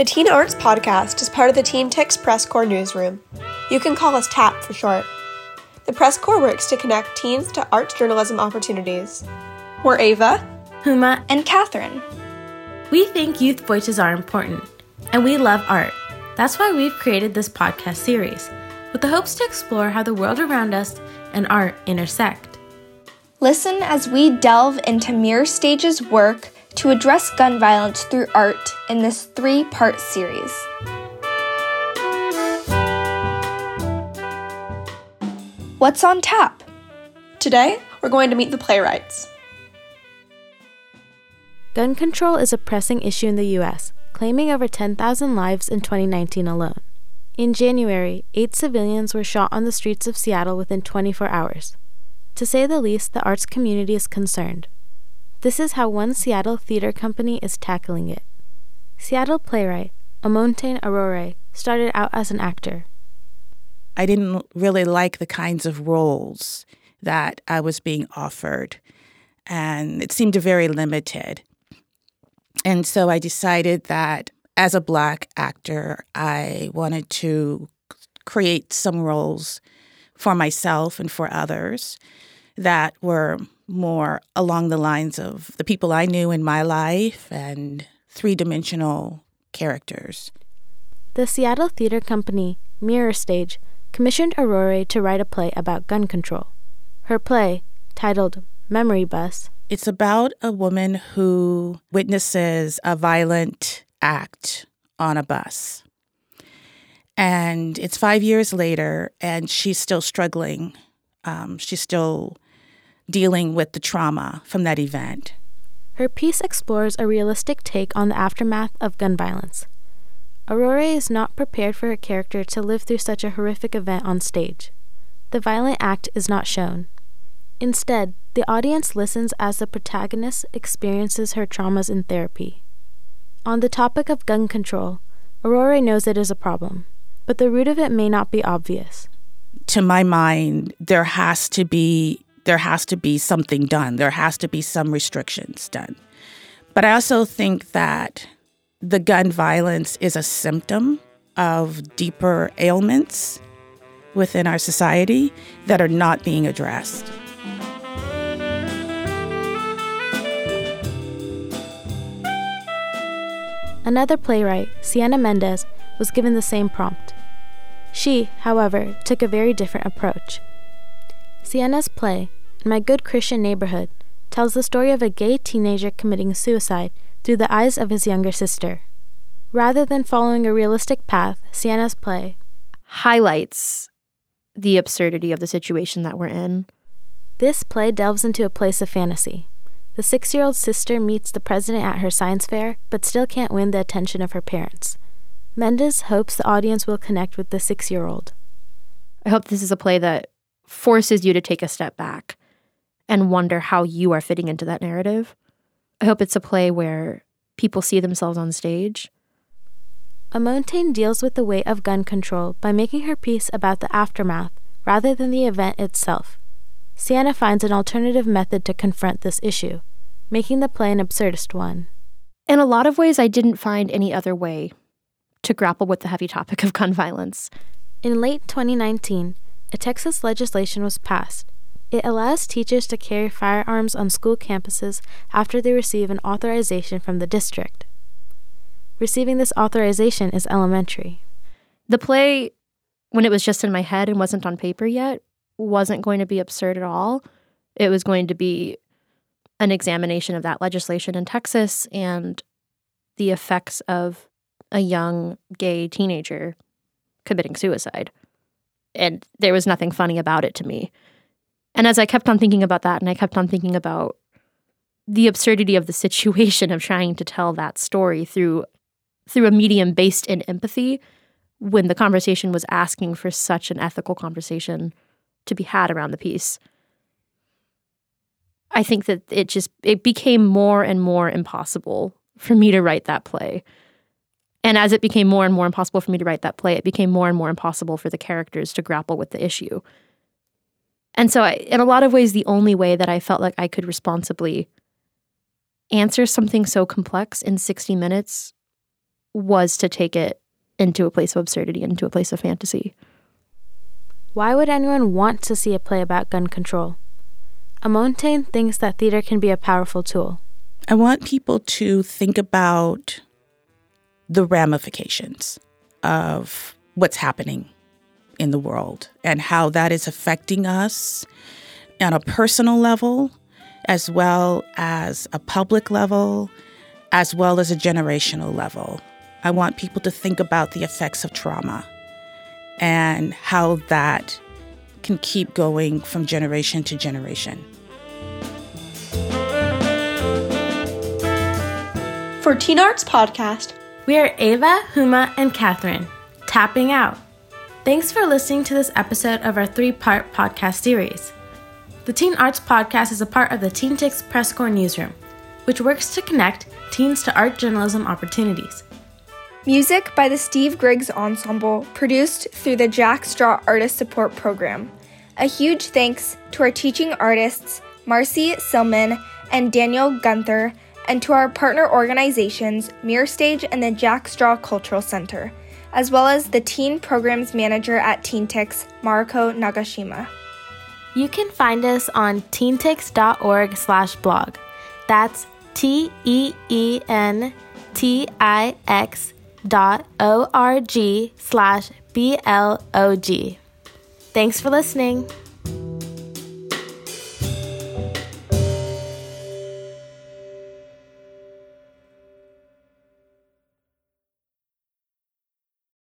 The Teen Arts Podcast is part of the Teen Tix Press Corps newsroom. You can call us TAP for short. The Press Corps works to connect teens to arts journalism opportunities. We're Ava, Huma, and Catherine. We think youth voices are important, and we love art. That's why we've created this podcast series, with the hopes to explore how the world around us and art intersect. Listen as we delve into Mirror Stage's work to address gun violence through art in this 3-part series. What's on tap? Today, we're going to meet the playwrights. Gun control is a pressing issue in the U.S., claiming over 10,000 lives in 2019 alone. In January, 8 civilians were shot on the streets of Seattle within 24 hours. To say the least, the arts community is concerned. This is how one Seattle theater company is tackling it. Seattle playwright Amontaine Arore started out as an actor. I didn't really like the kinds of roles that I was being offered, and it seemed very limited. And so I decided that as a Black actor, I wanted to create some roles for myself and for others that were more along the lines of the people I knew in my life and three-dimensional characters. The Seattle theater company, Mirror Stage, commissioned Arore to write a play about gun control. Her play, titled Memory Bus, it's about a woman who witnesses a violent act on a bus. And it's 5 years later, and she's still struggling. She's still dealing with the trauma from that event. Her piece explores a realistic take on the aftermath of gun violence. Arore is not prepared for her character to live through such a horrific event on stage. The violent act is not shown. Instead, the audience listens as the protagonist experiences her traumas in therapy. On the topic of gun control, Arore knows it is a problem, but the root of it may not be obvious. To my mind, there has to be something done. There has to be some restrictions done. But I also think that the gun violence is a symptom of deeper ailments within our society that are not being addressed. Another playwright, Sienna Mendez, was given the same prompt. She, however, took a very different approach. Sienna's play, My Good Christian Neighborhood, tells the story of a gay teenager committing suicide through the eyes of his younger sister. Rather than following a realistic path, Sienna's play highlights the absurdity of the situation that we're in. This play delves into a place of fantasy. The 6-year-old sister meets the president at her science fair, but still can't win the attention of her parents. Mendez hopes the audience will connect with the 6-year-old. I hope this is a play that forces you to take a step back and wonder how you are fitting into that narrative. I hope it's a play where people see themselves on stage. Amontaine deals with the weight of gun control by making her piece about the aftermath rather than the event itself. Sienna finds an alternative method to confront this issue, making the play an absurdist one. In a lot of ways, I didn't find any other way to grapple with the heavy topic of gun violence. In late 2019, a Texas legislation was passed. It allows teachers to carry firearms on school campuses after they receive an authorization from the district. Receiving this authorization is elementary. The play, when it was just in my head and wasn't on paper yet, wasn't going to be absurd at all. It was going to be an examination of that legislation in Texas and the effects of a young gay teenager committing suicide. And there was nothing funny about it to me. And as I kept on thinking about that, and I kept on thinking about the absurdity of the situation of trying to tell that story through a medium based in empathy, when the conversation was asking for such an ethical conversation to be had around the piece, I think that it became more and more impossible for me to write that play. And as it became more and more impossible for me to write that play, it became more and more impossible for the characters to grapple with the issue. And so in a lot of ways, the only way that I felt like I could responsibly answer something so complex in 60 minutes was to take it into a place of absurdity, into a place of fantasy. Why would anyone want to see a play about gun control? Amontaine thinks that theater can be a powerful tool. I want people to think about the ramifications of what's happening in the world and how that is affecting us on a personal level, as well as a public level, as well as a generational level. I want people to think about the effects of trauma and how that can keep going from generation to generation. For Teen Arts Podcast, we are Ava, Huma, and Catherine, tapping out. Thanks for listening to this episode of our 3-part podcast series. The Teen Arts Podcast is a part of the TeenTix Press Corps newsroom, which works to connect teens to art journalism opportunities. Music by the Steve Griggs Ensemble, produced through the Jack Straw Artist Support Program. A huge thanks to our teaching artists, Marcy Silman and Daniel Gunther, and to our partner organizations, Mirror Stage and the Jack Straw Cultural Center, as well as the Teen Programs Manager at TeenTix, Mariko Nagashima. You can find us on teentix.org/blog. That's TEENTIX.org/BLOG. Thanks for listening.